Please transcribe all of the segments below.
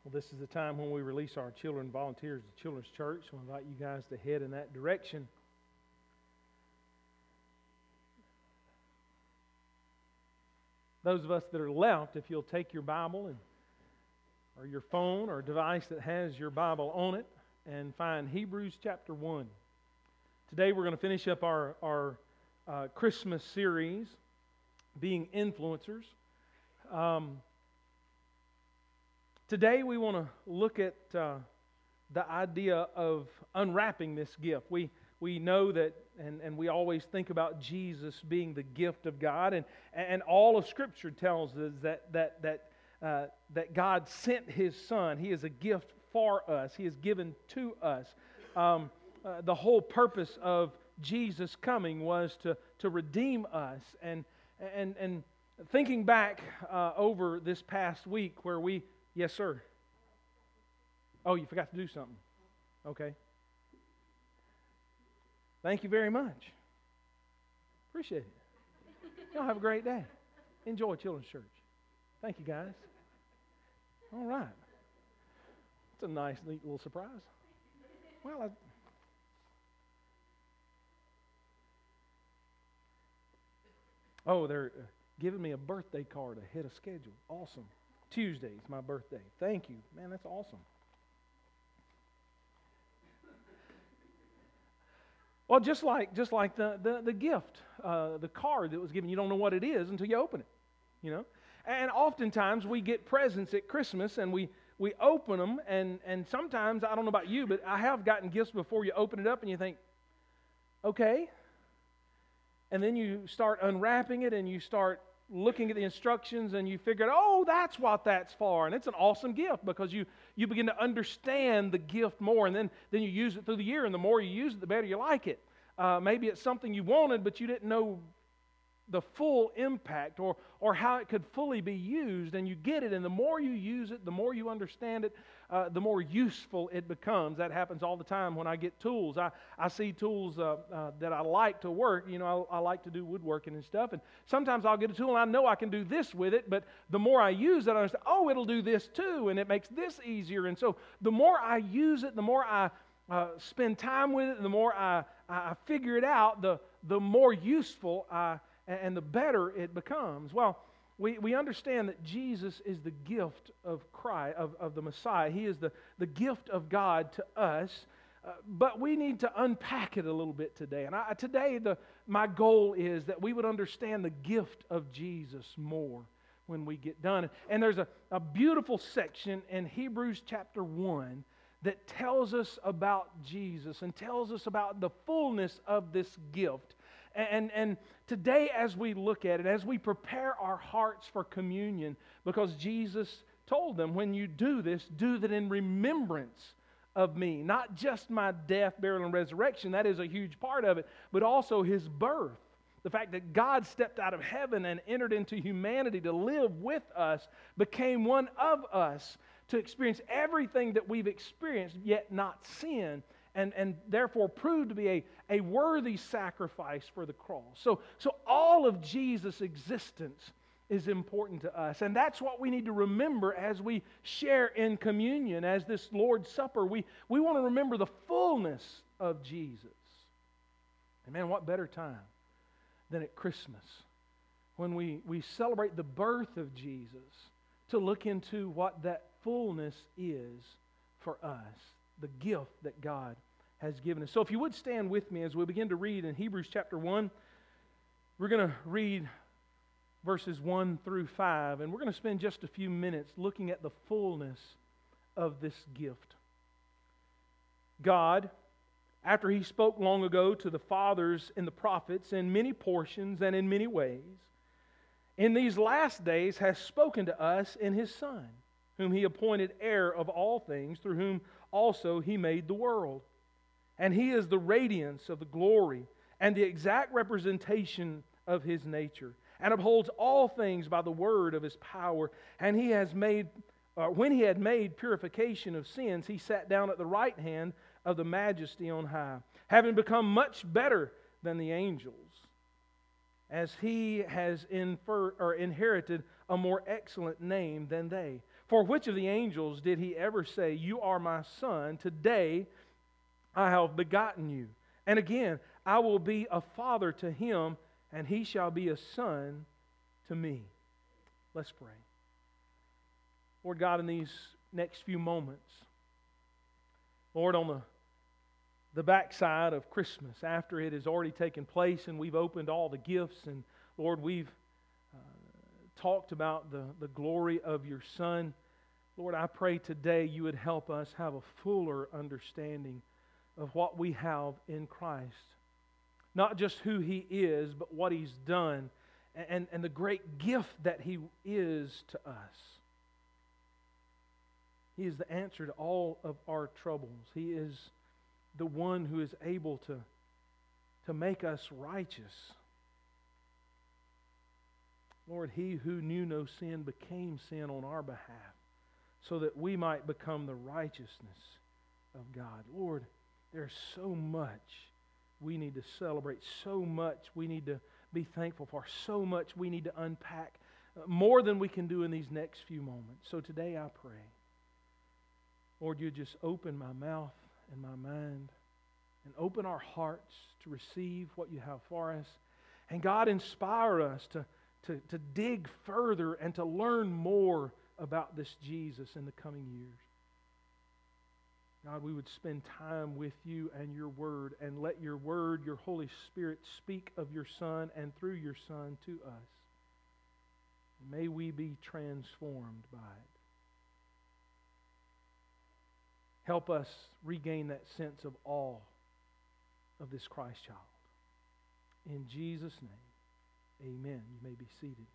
Well, this is the time when we release our children volunteers to Children's Church. So I invite you guys to head in that direction. Those of us that are left, if you'll take your Bible or your phone or device that has your Bible on it and find Hebrews chapter 1. Today we're going to finish up our Christmas series, Being Influencers. Today we want to look at the idea of unwrapping this gift. We know that, and we always think about Jesus being the gift of God, and all of Scripture tells us that God sent His Son. He is a gift for us. He is given to us. The whole purpose of Jesus coming was to redeem us. And thinking back over this past week where we... Yes, sir. Oh, you forgot to do something. Okay. Thank you very much. Appreciate it. Y'all have a great day. Enjoy Children's Church. Thank you, guys. All right. It's a nice, neat little surprise. Well, they're giving me a birthday card ahead of schedule. Awesome. Tuesday's my birthday. Thank you. Man, that's awesome. Well, just like the gift, the card that was given, you don't know what it is until you open it, you know. And oftentimes we get presents at Christmas and we open them, and sometimes, I don't know about you, but I have gotten gifts before you open it up and you think, okay. And then you start unwrapping it and you start looking at the instructions and you figure out, oh, that's what that's for. And it's an awesome gift because you begin to understand the gift more, and then you use it through the year, and the more you use it, the better you like it. Maybe it's something you wanted, but you didn't know the full impact or how it could fully be used, and you get it, and the more you use it, the more you understand it, the more useful it becomes. That happens all the time when I get tools. I see tools that I like to work. You know, I like to do woodworking and stuff, and sometimes I'll get a tool and I know I can do this with it, but the more I use it, I understand, oh, it'll do this too, and it makes this easier. And so the more I use it, the more I spend time with it, and the more I figure it out, the more useful and the better it becomes. Well, we understand that Jesus is the gift of Christ, of the Messiah. He is the gift of God to us, but we need to unpack it a little bit today. And today, my goal is that we would understand the gift of Jesus more when we get done. And there's a beautiful section in Hebrews chapter 1 that tells us about Jesus and tells us about the fullness of this gift. And today, as we look at it, as we prepare our hearts for communion, because Jesus told them, when you do this, do that in remembrance of me. Not just my death, burial, and resurrection, that is a huge part of it, but also His birth. The fact that God stepped out of heaven and entered into humanity to live with us, became one of us, to experience everything that we've experienced, yet not sin. And therefore proved to be a worthy sacrifice for the cross. So all of Jesus' existence is important to us. And that's what we need to remember as we share in communion, as this Lord's Supper. We want to remember the fullness of Jesus. And man, what better time than at Christmas, when we celebrate the birth of Jesus, to look into what that fullness is for us, the gift that God has given us. So if you would stand with me as we begin to read in Hebrews chapter 1. We're going to read verses 1 through 5, and we're going to spend just a few minutes looking at the fullness of this gift. God, after He spoke long ago to the fathers and the prophets in many portions and in many ways, in these last days has spoken to us in His Son, whom He appointed heir of all things, through whom also He made the world. And He is the radiance of the glory and the exact representation of His nature, and upholds all things by the word of His power. And He has made, when He had made purification of sins, He sat down at the right hand of the Majesty on high, having become much better than the angels, as He has inherited a more excellent name than they. For which of the angels did he ever say, You are my son, today I have begotten you? And again, I will be a father to him, and he shall be a son to me. Let's pray. Lord God, in these next few moments, Lord, on the backside of Christmas, after it has already taken place and we've opened all the gifts, and Lord, we've talked about the glory of your Son, Lord, I pray today you would help us have a fuller understanding of what we have in Christ. Not just who He is, but what He's done, and the great gift that He is to us. He is the answer to all of our troubles. He is the one who is able to make us righteous. Lord, He who knew no sin became sin on our behalf so that we might become the righteousness of God. Lord, there's so much we need to celebrate, so much we need to be thankful for, so much we need to unpack, more than we can do in these next few moments. So today I pray, Lord, you just open my mouth and my mind and open our hearts to receive what you have for us. And God, inspire us to dig further and to learn more about this Jesus in the coming years. God, we would spend time with you and your word, and let your word, your Holy Spirit, speak of your Son and through your Son to us. May we be transformed by it. Help us regain that sense of awe of this Christ child. In Jesus' name, amen. You may be seated.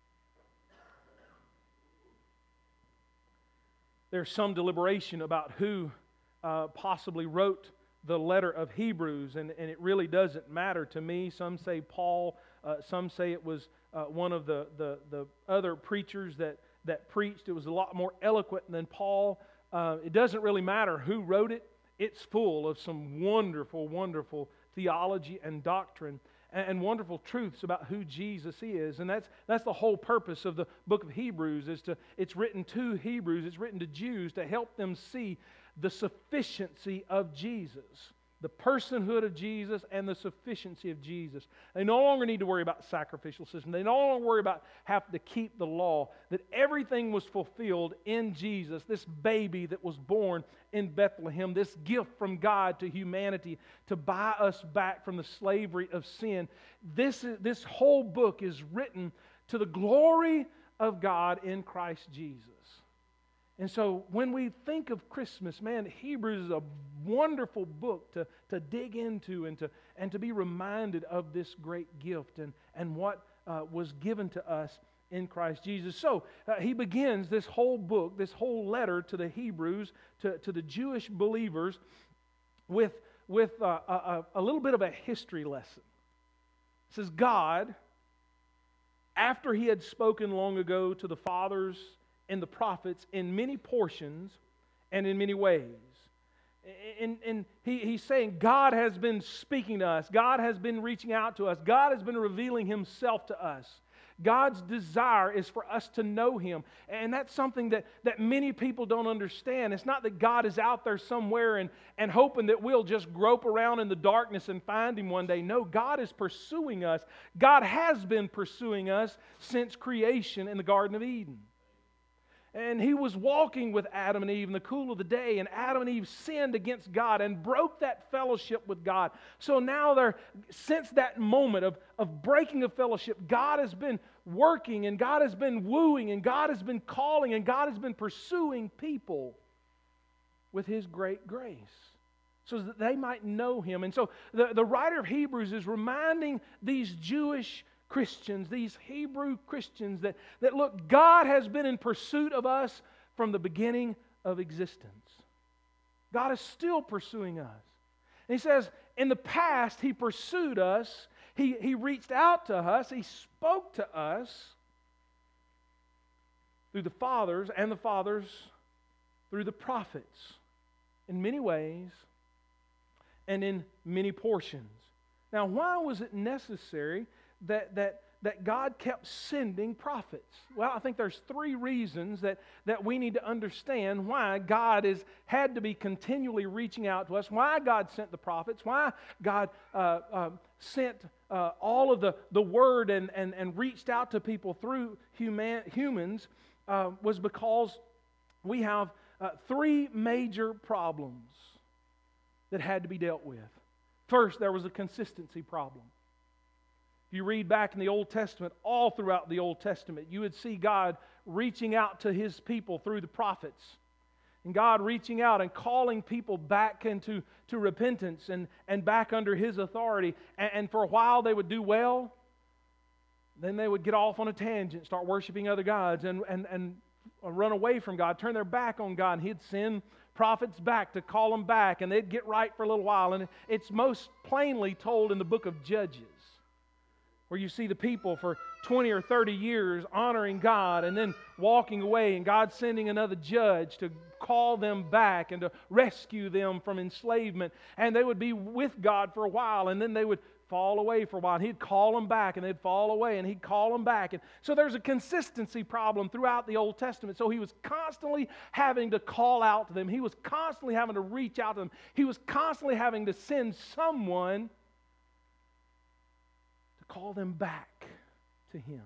There's some deliberation about who possibly wrote the letter of Hebrews, and it really doesn't matter to me. Some say Paul, some say it was one of the other preachers that preached. It was a lot more eloquent than Paul. It doesn't really matter who wrote it. It's full of some wonderful, wonderful theology and doctrine and wonderful truths about who Jesus is. And that's the whole purpose of the book of Hebrews. It's written to Hebrews, it's written to Jews to help them see the sufficiency of Jesus, the personhood of Jesus and the sufficiency of Jesus. They no longer need to worry about sacrificial system. They no longer worry about having to keep the law. That everything was fulfilled in Jesus, this baby that was born in Bethlehem, this gift from God to humanity to buy us back from the slavery of sin. This whole book is written to the glory of God in Christ Jesus. And so when we think of Christmas, man, Hebrews is a wonderful book to dig into and to be reminded of this great gift and what was given to us in Christ Jesus. So he begins this whole book, this whole letter to the Hebrews, to the Jewish believers, with a little bit of a history lesson. It says, God, after He had spoken long ago to the fathers and the prophets in many portions and in many ways. And he's saying God has been speaking to us. God has been reaching out to us. God has been revealing Himself to us. God's desire is for us to know Him. And that's something that many people don't understand. It's not that God is out there somewhere and hoping that we'll just grope around in the darkness and find Him one day. No, God is pursuing us. God has been pursuing us since creation in the Garden of Eden. And He was walking with Adam and Eve in the cool of the day, and Adam and Eve sinned against God and broke that fellowship with God. So now since that moment of breaking of fellowship, God has been working, and God has been wooing, and God has been calling, and God has been pursuing people with His great grace so that they might know Him. And so the writer of Hebrews is reminding these Jewish Christians, these Hebrew Christians, that look, God has been in pursuit of us from the beginning of existence. God is still pursuing us. And He says, in the past, He pursued us. He reached out to us. He spoke to us through the fathers and the fathers through the prophets in many ways and in many portions. Now, why was it necessary that that God kept sending prophets? Well, I think there's three reasons that we need to understand why God had to be continually reaching out to us, why God sent the prophets, why God sent all of the Word and reached out to people through humans, was because we have three major problems that had to be dealt with. First, there was a consistency problem. If you read back in the Old Testament, all throughout the Old Testament, you would see God reaching out to His people through the prophets. And God reaching out and calling people back into repentance and back under His authority. And for a while they would do well. Then they would get off on a tangent, start worshiping other gods and run away from God, turn their back on God. And He'd send prophets back to call them back. And they'd get right for a little while. And it's most plainly told in the book of Judges, where you see the people for 20 or 30 years honoring God and then walking away, and God sending another judge to call them back and to rescue them from enslavement. And they would be with God for a while, and then they would fall away for a while. And He'd call them back, and they'd fall away, and He'd call them back. And so there's a consistency problem throughout the Old Testament. So He was constantly having to call out to them. He was constantly having to reach out to them. He was constantly having to send someone call them back to Him.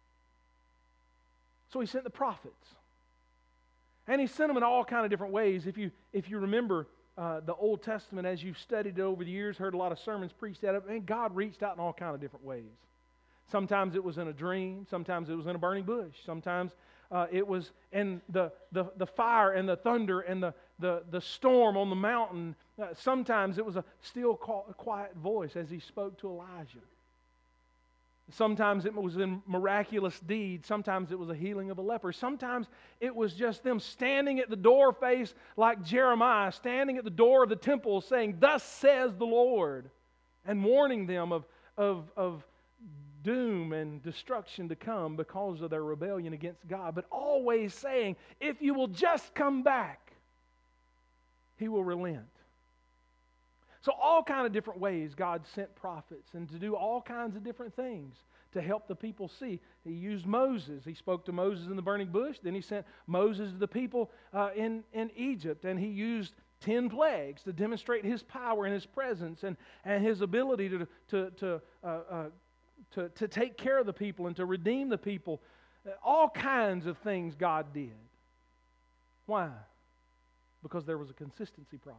So He sent the prophets. And He sent them in all kind of different ways. If you remember the Old Testament, as you've studied it over the years, heard a lot of sermons preached out of it, and God reached out in all kind of different ways. Sometimes it was in a dream. Sometimes it was in a burning bush. Sometimes it was in the fire and the thunder and the storm on the mountain. Sometimes it was a still quiet voice as He spoke to Elijah. Sometimes it was in miraculous deeds. Sometimes it was a healing of a leper. Sometimes it was just them standing at the door face like Jeremiah, standing at the door of the temple saying, "Thus says the Lord," and warning them of doom and destruction to come because of their rebellion against God. But always saying, if you will just come back, He will relent. So all kind of different ways God sent prophets and to do all kinds of different things to help the people see. He used Moses. He spoke to Moses in the burning bush. Then He sent Moses to the people in Egypt. And He used 10 plagues to demonstrate His power and His presence and His ability to take care of the people and to redeem the people. All kinds of things God did. Why? Because there was a consistency problem.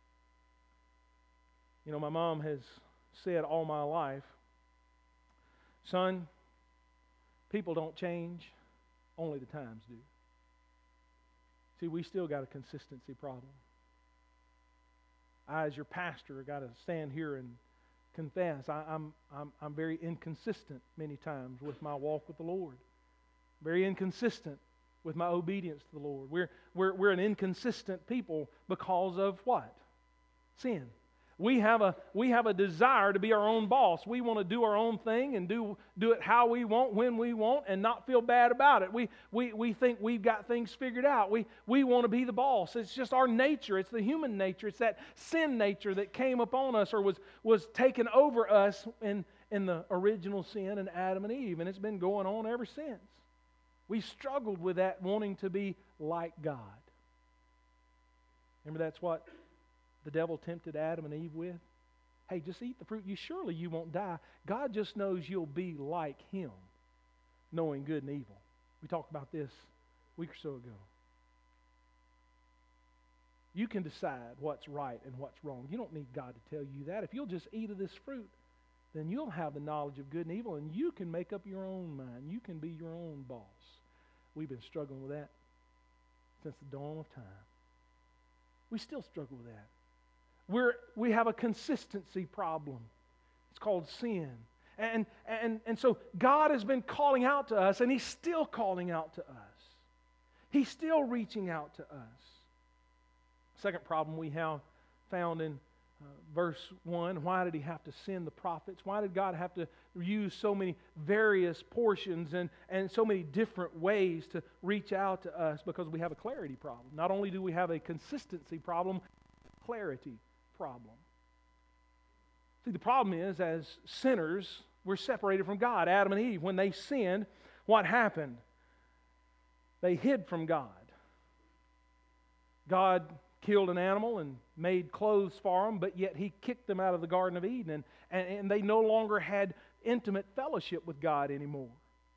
You know, my mom has said all my life, "Son, people don't change, only the times do." See, we still got a consistency problem. I, as your pastor, got to stand here and confess I'm very inconsistent many times with my walk with the Lord. Very inconsistent with my obedience to the Lord. We're an inconsistent people because of what? Sin. We have a desire to be our own boss. We want to do our own thing and do it how we want, when we want, and not feel bad about it. We think we've got things figured out. We want to be the boss. It's just our nature. It's the human nature. It's that sin nature that came upon us or was taken over us in the original sin in Adam and Eve. And it's been going on ever since. We struggled with that, wanting to be like God. Remember, that's what the devil tempted Adam and Eve with? Hey, just eat the fruit. Surely you won't die. God just knows you'll be like Him, knowing good and evil. We talked about this a week or so ago. You can decide what's right and what's wrong. You don't need God to tell you that. If you'll just eat of this fruit, then you'll have the knowledge of good and evil, and you can make up your own mind. You can be your own boss. We've been struggling with that since the dawn of time. We still struggle with that. We have a consistency problem. It's called sin. And so God has been calling out to us, and He's still calling out to us. He's still reaching out to us. Second problem we have found in verse 1, why did He have to send the prophets? Why did God have to use so many various portions and so many different ways to reach out to us? Because we have a clarity problem. Not only do we have a consistency problem, clarity problem. See, the problem is, as sinners, were separated from God. Adam and Eve, when they sinned, what happened? They hid from God. God killed an animal and made clothes for them, but yet He kicked them out of the Garden of Eden, and they no longer had intimate fellowship with God anymore.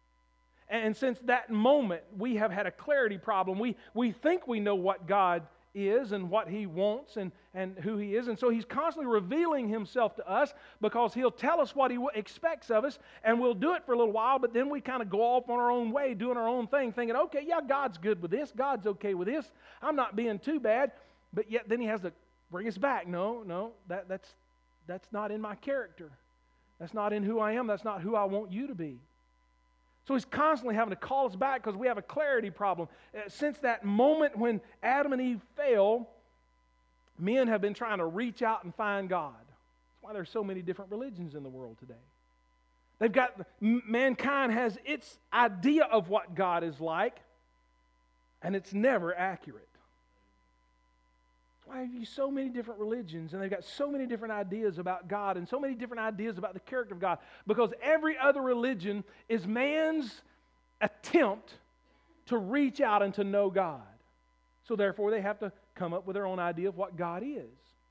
And since that moment, we have had a clarity problem. We think we know what God is and what He wants and who He is. And so He's constantly revealing Himself to us because He'll tell us what He expects of us, and we'll do it for a little while, but then we kind of go off on our own way, doing our own thing, thinking, okay, yeah, God's good with this. God's okay with this. I'm not being too bad. But yet then He has to bring us back. No, that's not in my character. That's not in who I am. That's not who I want you to be. So He's constantly having to call us back because we have a clarity problem. Since that moment when Adam and Eve fell, men have been trying to reach out and find God. That's why there's so many different religions in the world today. Mankind has its idea of what God is like, and it's never accurate. That's why have you so many different religions, and they've got so many different ideas about God and so many different ideas about the character of God, because every other religion is man's attempt to reach out and to know God. So therefore they have to come up with their own idea of what God is.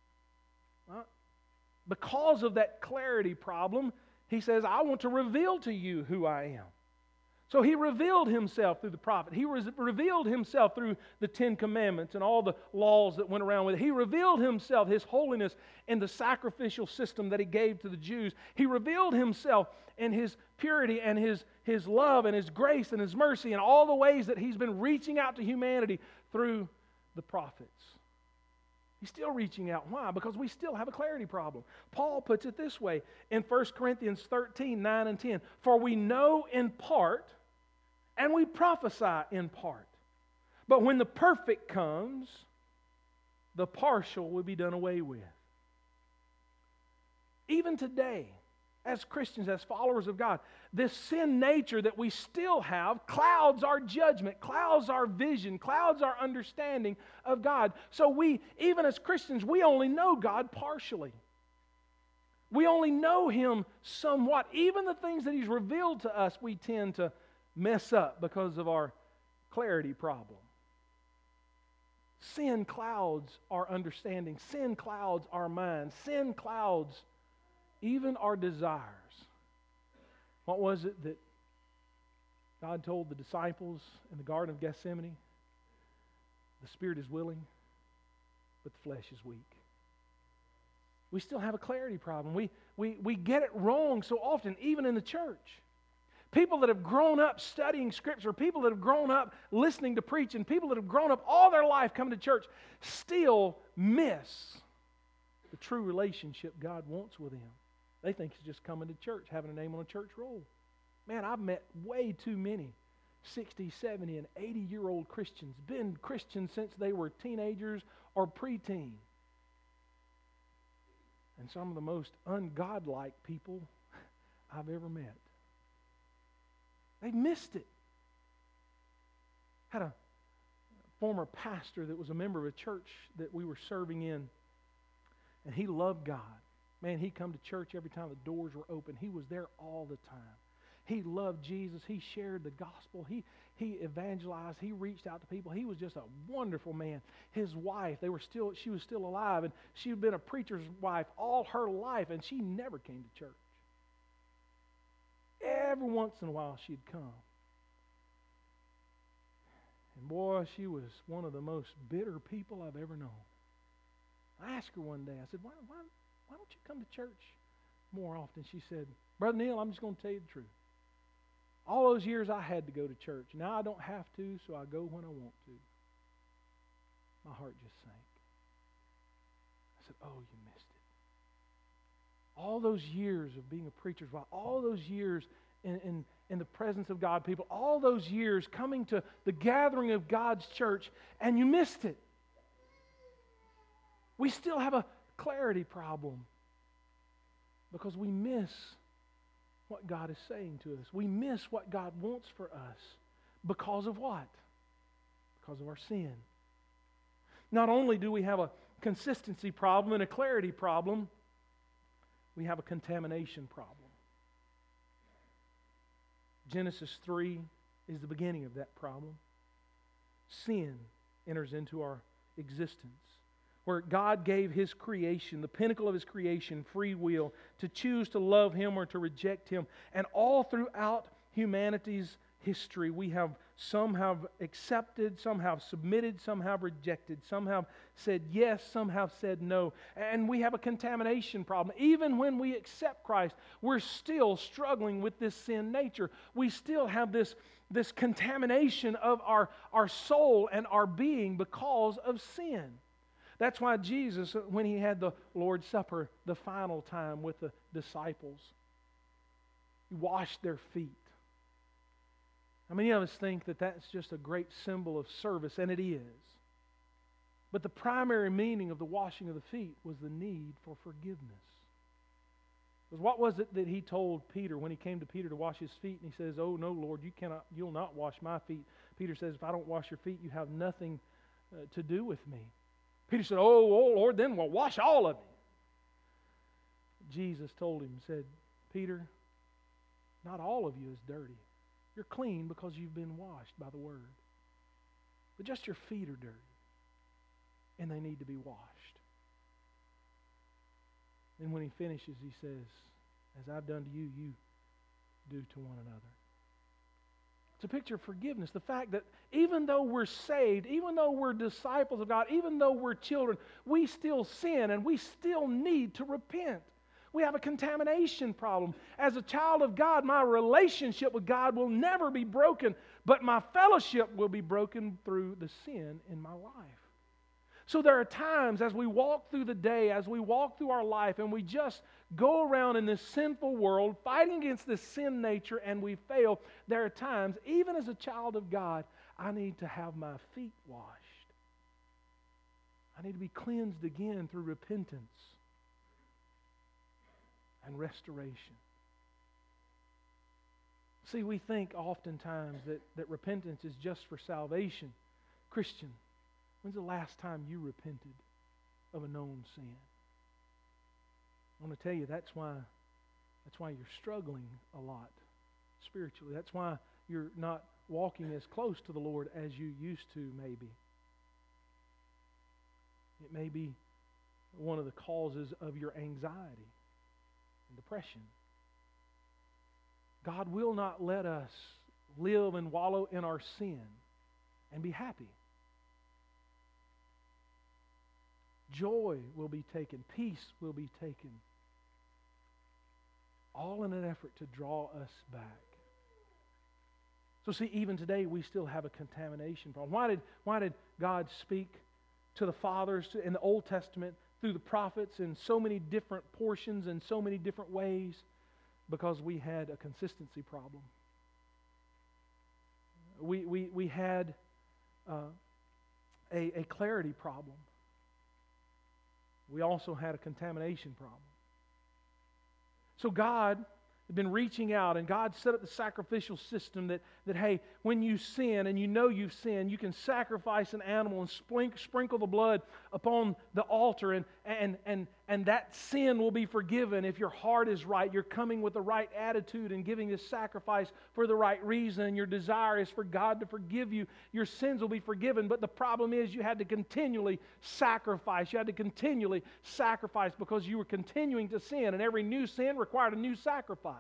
Right? Because of that clarity problem, He says, I want to reveal to you who I am. So He revealed Himself through the prophet. He revealed Himself through the Ten Commandments and all the laws that went around with it. He revealed Himself, His holiness, in the sacrificial system that He gave to the Jews. He revealed Himself in His purity and His love and His grace and His mercy and all the ways that He's been reaching out to humanity through the prophets. He's still reaching out. Why? Because we still have a clarity problem. Paul puts it this way in 1 Corinthians 13, 9 and 10. For we know in part, and we prophesy in part. But when the perfect comes, the partial will be done away with. Even today, as Christians, as followers of God, this sin nature that we still have clouds our judgment, clouds our vision, clouds our understanding of God. So we, even as Christians, we only know God partially. We only know Him somewhat. Even the things that He's revealed to us, we tend to mess up because of our clarity problem. Sin clouds our understanding. Sin clouds our minds. Sin clouds even our desires. What was it that God told the disciples in the Garden of Gethsemane? The spirit is willing, but the flesh is weak. We still have a clarity problem. We get it wrong so often, even in the church. People that have grown up studying Scripture, people that have grown up listening to preaching, people that have grown up all their life coming to church, still miss the true relationship God wants with them. They think it's just coming to church, having a name on a church roll. Man, I've met way too many 60, 70, and 80-year-old Christians, been Christians since they were teenagers or preteen. And some of the most ungodlike people I've ever met. They missed it. Had a former pastor that was a member of a church that we were serving in, and he loved God. Man, he'd come to church every time the doors were open. He was there all the time. He loved Jesus. He shared the gospel. He evangelized. He reached out to people. He was just a wonderful man. His wife, she was still alive, and she had been a preacher's wife all her life, and she never came to church. Every once in a while she'd come. And boy, she was one of the most bitter people I've ever known. I asked her one day, I said, why don't you come to church more often? She said, Brother Neil, I'm just going to tell you the truth. All those years I had to go to church. Now I don't have to, so I go when I want to. My heart just sank. I said, oh, you missed it. All those years of being a preacher's wife, all those years in the presence of God people, all those years coming to the gathering of God's church, and you missed it. We still have a clarity problem because we miss what God is saying to us. We miss what God wants for us because of what? Because of our sin. Not only do we have a consistency problem and a clarity problem, we have a contamination problem. Genesis 3 is the beginning of that problem. Sin enters into our existence, where God gave His creation, the pinnacle of His creation, free will, to choose to love Him or to reject Him. And all throughout humanity's history, some have accepted, some have submitted, some have rejected, some have said yes, some have said no. And we have a contamination problem. Even when we accept Christ, we're still struggling with this sin nature. We still have this contamination of our soul and our being because of sin. That's why Jesus, when He had the Lord's Supper the final time with the disciples, He washed their feet. How many of us think that that's just a great symbol of service? And it is. But the primary meaning of the washing of the feet was the need for forgiveness. Because what was it that He told Peter when He came to Peter to wash his feet? And He says, "Oh no, Lord, you'll not wash my feet." Peter says, "If I don't wash your feet, you have nothing to do with me." Peter said, "Oh Lord, then we'll wash all of you." Jesus told him, said, "Peter, not all of you is dirty. You're clean because you've been washed by the Word. But just your feet are dirty, and they need to be washed." And when He finishes, He says, "As I've done to you, you do to one another." It's a picture of forgiveness. The fact that even though we're saved, even though we're disciples of God, even though we're children, we still sin and we still need to repent. We have a contamination problem. As a child of God, my relationship with God will never be broken, but my fellowship will be broken through the sin in my life. So there are times as we walk through the day, as we walk through our life, and we just go around in this sinful world, fighting against this sin nature, and we fail. There are times, even as a child of God, I need to have my feet washed. I need to be cleansed again through repentance and restoration. See, we think oftentimes that repentance is just for salvation. Christian, when's the last time you repented of a known sin? I want to tell you that's why you're struggling a lot spiritually. That's why you're not walking as close to the Lord as you used to, maybe. It may be one of the causes of your anxiety and depression. God will not let us live and wallow in our sin and be happy. Joy will be taken. Peace will be taken. All in an effort to draw us back. So see, even today we still have a contamination problem. Why did God speak to the fathers in the Old Testament through the prophets in so many different portions and so many different ways? Because we had a consistency problem. We had a clarity problem. We also had a contamination problem. So God had been reaching out, and God set up the sacrificial system that hey, when you sin and you know you've sinned, you can sacrifice an animal and sprinkle the blood upon the altar, and that sin will be forgiven if your heart is right. You're coming with the right attitude and giving this sacrifice for the right reason, and your desire is for God to forgive you. Your sins will be forgiven, but the problem is you had to continually sacrifice. You had to continually sacrifice because you were continuing to sin, and every new sin required a new sacrifice.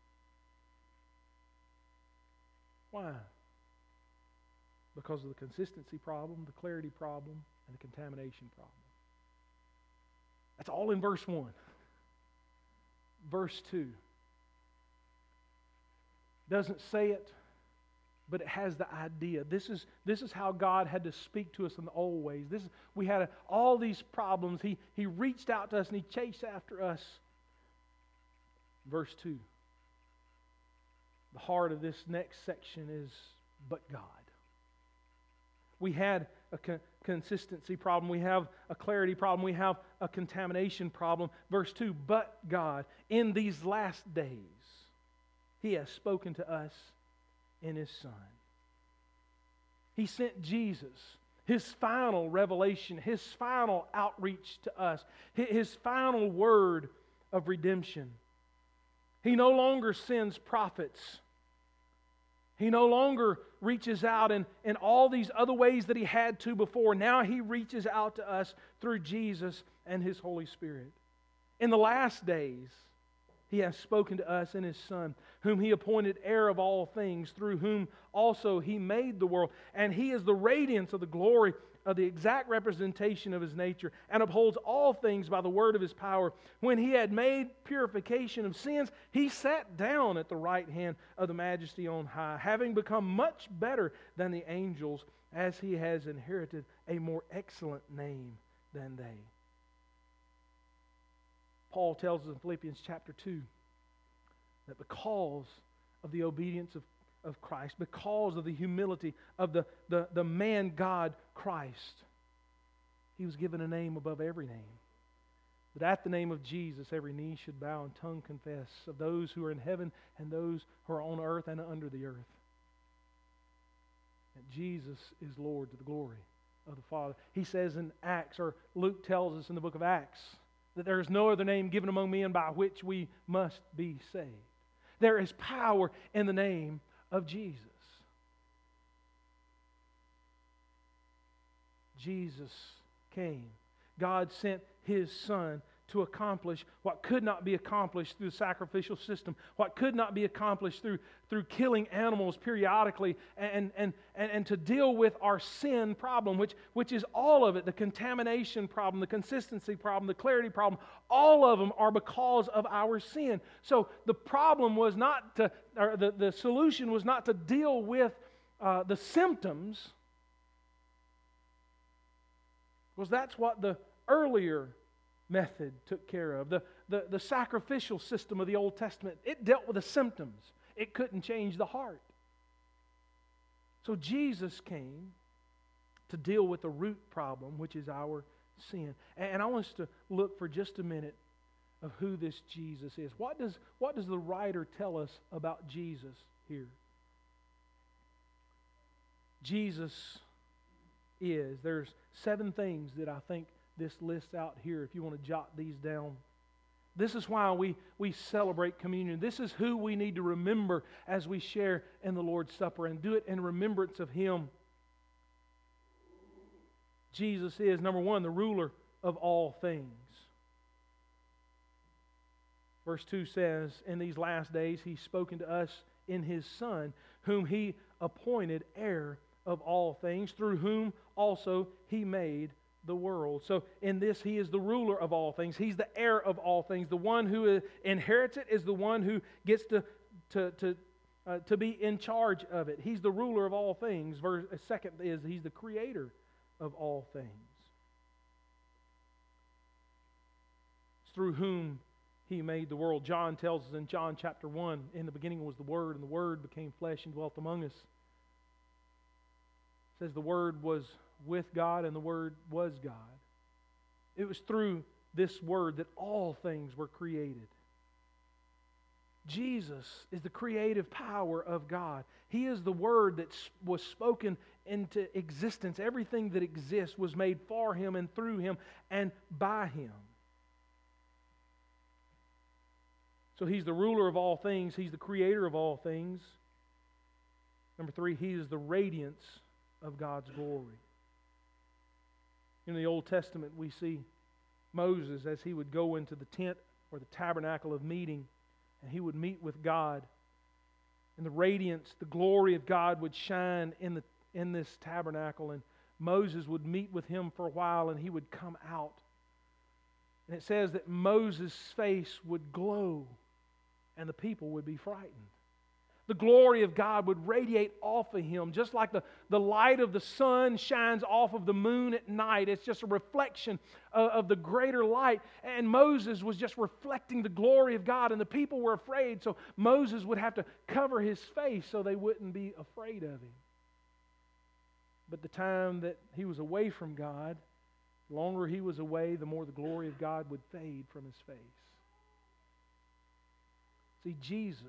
Why? Because of the consistency problem, the clarity problem, and the contamination problem. That's all in verse 1. Verse 2 doesn't say it, but it has the idea. This is how God had to speak to us in the old ways. We had all these problems. He reached out to us and He chased after us. Verse 2. The heart of this next section is, but God. We had a consistency problem. We have a clarity problem. We have a contamination problem. Verse 2, but God, in these last days, He has spoken to us in His Son. He sent Jesus, His final revelation, His final outreach to us, His final word of redemption. He no longer sends prophets He no longer reaches out in all these other ways that He had to before. Now He reaches out to us through Jesus and His Holy Spirit. In the last days, He has spoken to us in His Son, whom He appointed heir of all things, through whom also He made the world. And He is the radiance of the glory of the exact representation of His nature, and upholds all things by the word of His power. When He had made purification of sins, He sat down at the right hand of the Majesty on high, having become much better than the angels, as He has inherited a more excellent name than they. Paul tells us in Philippians chapter 2 that because of the obedience of Christ, because of the humility of the man God Christ, He was given a name above every name. That at the name of Jesus every knee should bow and tongue confess, of those who are in heaven and those who are on earth and under the earth, that Jesus is Lord to the glory of the Father. He says in Acts, or Luke tells us in the book of Acts, that there is no other name given among men by which we must be saved. There is power in the name of Jesus. Jesus came. God sent His Son to accomplish what could not be accomplished through the sacrificial system, what could not be accomplished through killing animals periodically, and to deal with our sin problem, which is all of it, the contamination problem, the consistency problem, the clarity problem. All of them are because of our sin. So the problem was not to, or the solution was not to deal with the symptoms, because that's what the earlier method took care of. The sacrificial system of the Old Testament, it dealt with the symptoms. It couldn't change the heart. So Jesus came to deal with the root problem, which is our sin. And I want us to look for just a minute of who this Jesus is. What does the writer tell us about Jesus here? Jesus is, there's 7 things that I think this lists out here, if you want to jot these down. This is why we celebrate communion. This is who we need to remember as we share in the Lord's Supper, and do it in remembrance of Him. Jesus is, number 1, the ruler of all things. Verse 2 says, in these last days He's spoken to us in His Son, whom He appointed heir of all things, through whom also He made the world. So in this, He is the ruler of all things. He's the heir of all things. The one who inherits it is the one who gets to be in charge of it. He's the ruler of all things. Second is He's the creator of all things. It's through whom He made the world. John tells us in John chapter 1, in the beginning was the Word, and the Word became flesh and dwelt among us. It says the Word was with God, and the Word was God. It was through this Word that all things were created. Jesus is the creative power of God. He is the Word that was spoken into existence. Everything that exists was made for Him and through Him and by Him. So He's the ruler of all things. He's the creator of all things. Number 3, He is the radiance of God's glory. In the Old Testament, we see Moses as he would go into the tent or the tabernacle of meeting, and he would meet with God. And the radiance, the glory of God would shine in this tabernacle, and Moses would meet with Him for a while, and he would come out. And it says that Moses' face would glow, and the people would be frightened. The glory of God would radiate off of him, just like the light of the sun shines off of the moon at night. It's just a reflection of the greater light. And Moses was just reflecting the glory of God, and the people were afraid, so Moses would have to cover his face so they wouldn't be afraid of him. But the time that he was away from God, the longer he was away, the more the glory of God would fade from his face. See, Jesus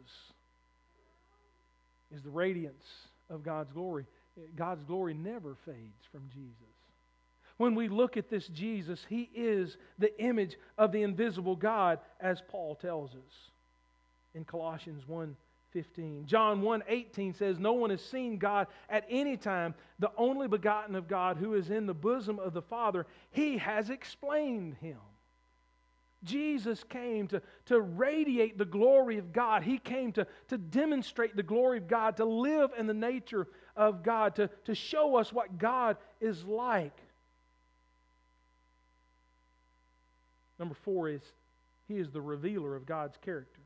is the radiance of God's glory. God's glory never fades from Jesus. When we look at this Jesus, He is the image of the invisible God, as Paul tells us in Colossians 1 15. John 1:18 says, no one has seen God at any time. The only begotten of God who is in the bosom of the Father, He has explained Him. Jesus came to radiate the glory of God. He came to demonstrate the glory of God, to live in the nature of God, to show us what God is like. Number 4 is, He is the revealer of God's character.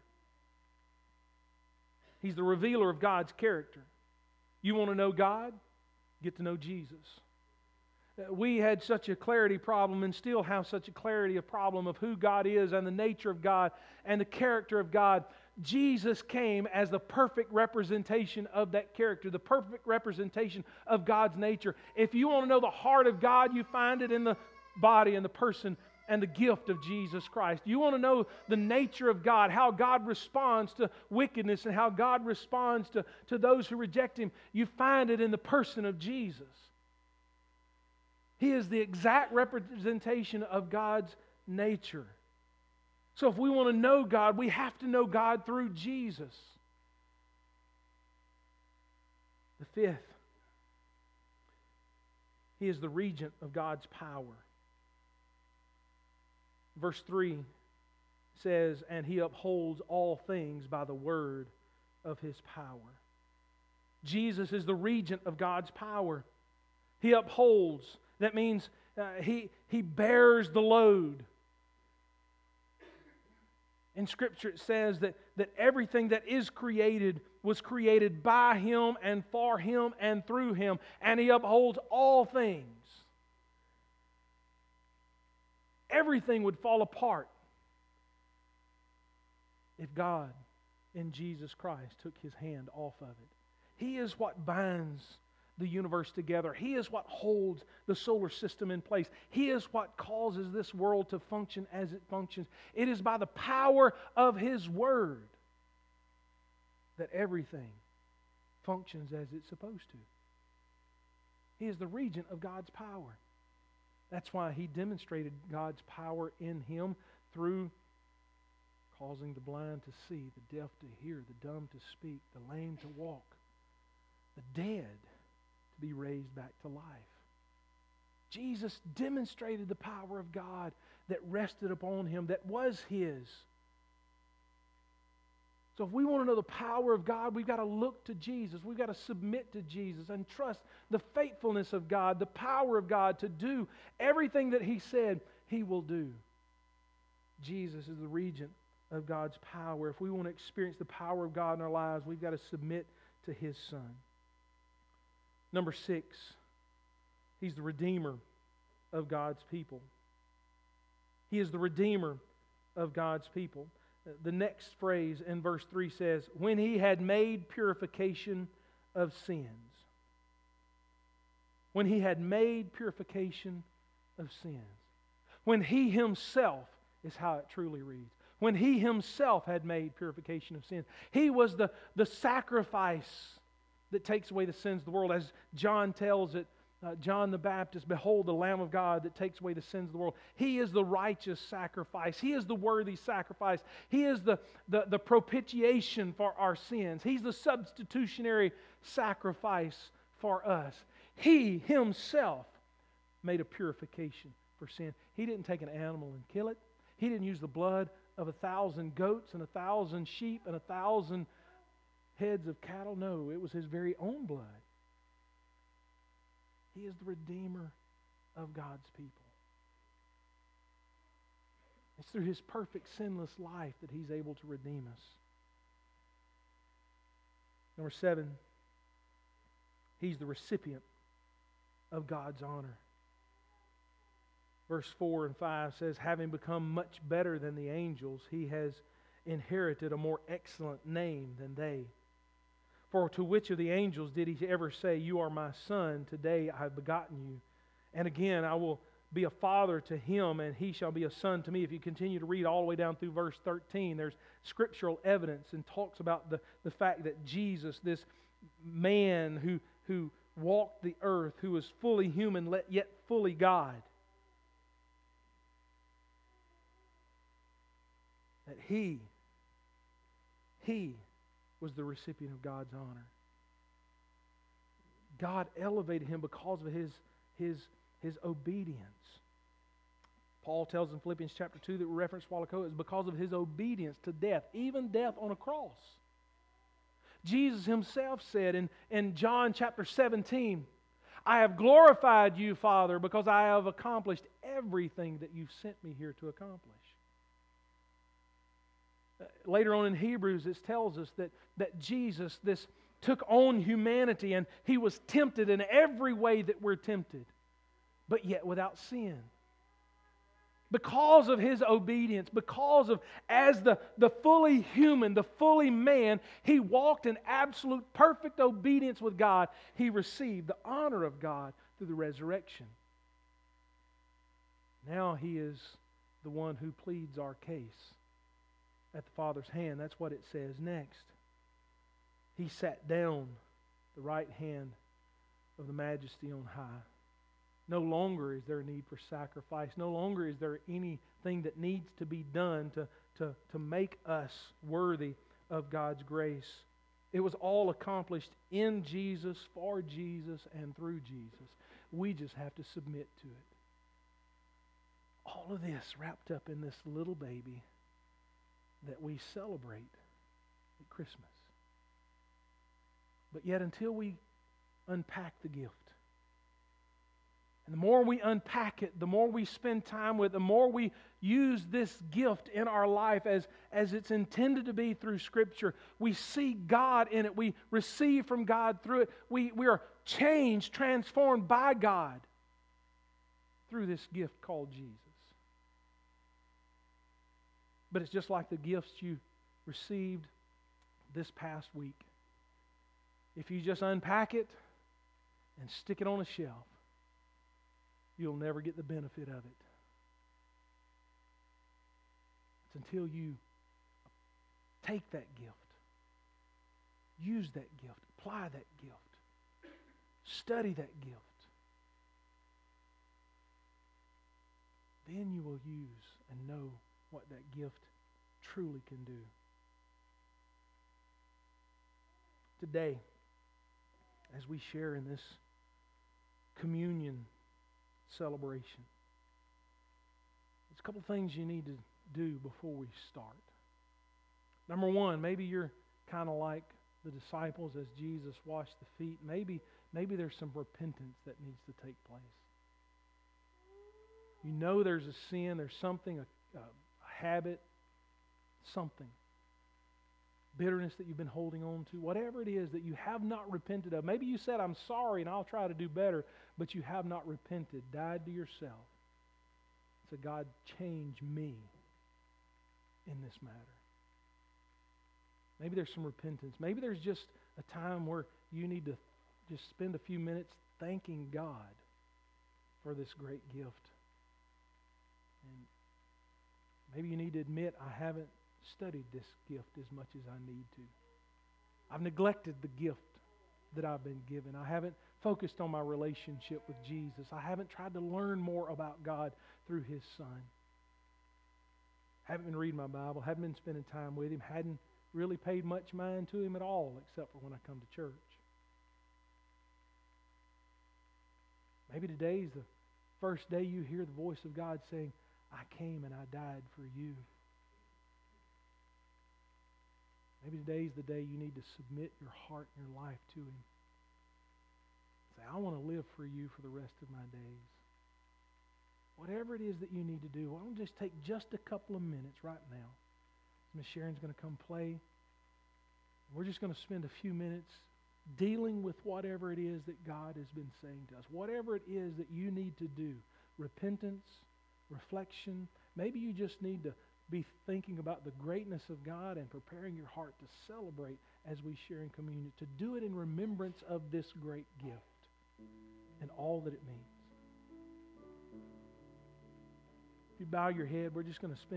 He's the revealer of God's character. You want to know God? Get to know Jesus. We had such a clarity problem and still have such a clarity of problem of who God is and the nature of God and the character of God. Jesus came as the perfect representation of that character, the perfect representation of God's nature. If you want to know the heart of God, you find it in the body and the person and the gift of Jesus Christ. You want to know the nature of God, how God responds to wickedness and how God responds to those who reject Him. You find it in the person of Jesus. He is the exact representation of God's nature. So if we want to know God, we have to know God through Jesus. The 5th, He is the regent of God's power. Verse 3 says, and He upholds all things by the word of His power. Jesus is the regent of God's power. He upholds. That means He bears the load. In Scripture it says that everything that is created was created by Him and for Him and through Him. And He upholds all things. Everything would fall apart if God in Jesus Christ took His hand off of it. He is what binds the universe together. He is what holds the solar system in place. He is what causes this world to function as it functions. It is by the power of His Word that everything functions as it's supposed to. He is the regent of God's power. That's why He demonstrated God's power in Him through causing the blind to see, the deaf to hear, the dumb to speak, the lame to walk, the dead to be raised back to life. Jesus demonstrated the power of God that rested upon Him, that was His. So if we want to know the power of God, we've got to look to Jesus. We've got to submit to Jesus and trust the faithfulness of God, the power of God to do everything that He said He will do. Jesus is the regent of God's power. If we want to experience the power of God in our lives, we've got to submit to His Son. Number 6, He's the Redeemer of God's people. He is the Redeemer of God's people. The next phrase in verse 3 says, when He had made purification of sins. When He had made purification of sins. When He Himself, is how it truly reads. When He Himself had made purification of sins. He was the sacrifice that takes away the sins of the world. As John tells it, John the Baptist, behold the Lamb of God that takes away the sins of the world. He is the righteous sacrifice. He is the worthy sacrifice. He is the propitiation for our sins. He's the substitutionary sacrifice for us. He Himself made a purification for sin. He didn't take an animal and kill it. He didn't use the blood of 1,000 goats and 1,000 sheep and 1,000 heads of cattle. No, it was His very own blood. He is the Redeemer of God's people. It's through His perfect sinless life that He's able to redeem us. Number 7, He's the recipient of God's honor. Verse 4 and 5 says, having become much better than the angels, He has inherited a more excellent name than they. For to which of the angels did He ever say, you are my son, today I have begotten you? And again, I will be a father to him, and he shall be a son to me. If you continue to read all the way down through verse 13, there's scriptural evidence and talks about the fact that Jesus, this man who walked the earth, who was fully human yet fully God, that He was the recipient of God's honor. God elevated him because of his obedience. Paul tells in Philippians chapter 2 that we referenced a while ago, is because of his obedience to death, even death on a cross. Jesus himself said in John chapter 17, I have glorified you, Father, because I have accomplished everything that you've sent me here to accomplish. Later on in Hebrews, it tells us that Jesus took on humanity, and He was tempted in every way that we're tempted, but yet without sin. Because of His obedience, because of, as the fully human, the fully man, He walked in absolute perfect obedience with God. He received the honor of God through the resurrection. Now He is the one who pleads our case at the Father's hand. That's what it says next. He sat down at the right hand of the Majesty on high. No longer is there a need for sacrifice. No longer is there anything that needs to be done to make us worthy of God's grace. It was all accomplished in Jesus, for Jesus, and through Jesus. We just have to submit to it. All of this wrapped up in this little baby that we celebrate at Christmas. But yet until we unpack the gift, and the more we unpack it, the more we spend time with it, the more we use this gift in our life as it's intended to be through Scripture, we see God in it. We receive from God through it. We are changed, transformed by God through this gift called Jesus. But it's just like the gifts you received this past week. If you just unpack it and stick it on a shelf, you'll never get the benefit of it. It's until you take that gift, use that gift, apply that gift, study that gift, then you will use and know what that gift truly can do. Today, as we share in this communion celebration, there's a couple things you need to do before we start. Number one, maybe you're kind of like the disciples as Jesus washed the feet. Maybe there's some repentance that needs to take place. You know there's a sin, there's something, a habit, something. Bitterness that you've been holding on to, whatever it is that you have not repented of. Maybe you said, I'm sorry and I'll try to do better, but you have not repented, died to yourself. So God, change me in this matter. Maybe there's some repentance. Maybe there's just a time where you need to just spend a few minutes thanking God for this great gift. And maybe you need to admit, I haven't studied this gift as much as I need to. I've neglected the gift that I've been given. I haven't focused on my relationship with Jesus. I haven't tried to learn more about God through His Son. Haven't been reading my Bible, haven't been spending time with Him, hadn't really paid much mind to Him at all except for when I come to church. Maybe today's the first day you hear the voice of God saying, I came and I died for you. Maybe today's the day you need to submit your heart and your life to Him. Say, I want to live for you for the rest of my days. Whatever it is that you need to do, why don't you just take just a couple of minutes right now. Miss Sharon's going to come play. We're just going to spend a few minutes dealing with whatever it is that God has been saying to us. Whatever it is that you need to do. Repentance, reflection. Maybe you just need to be thinking about the greatness of God and preparing your heart to celebrate as we share in communion, to do it in remembrance of this great gift and all that it means. If you bow your head, we're just going to spend